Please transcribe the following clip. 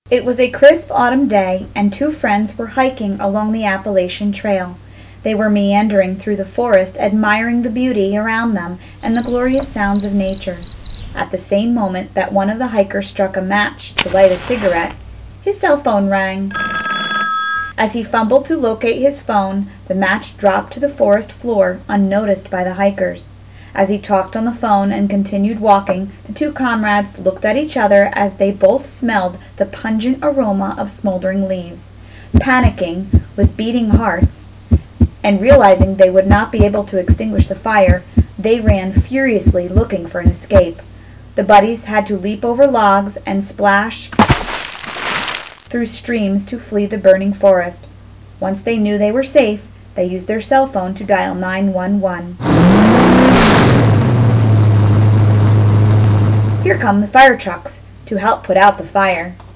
It was a crisp autumn day, and two friends were hiking along the Appalachian Trail. They were meandering through the forest, admiring the beauty around them and the glorious sounds of nature. At the same moment that one of the hikers struck a match to light a cigarette, his cell phone rang. As he fumbled to locate his phone, the match dropped to the forest floor unnoticed by the hikers. As he talked on the phone and continued walking, the two comrades looked at each other as they both smelled the pungent aroma of smoldering leaves. Panicking, with beating hearts, and realizing they would not be able to extinguish the fire, they ran furiously looking for an escape. The buddies had to leap over logs and splash through streams to flee the burning forest. Once they knew they were safe, they used their cell phone to dial 911. Here come the fire trucks to help put out the fire.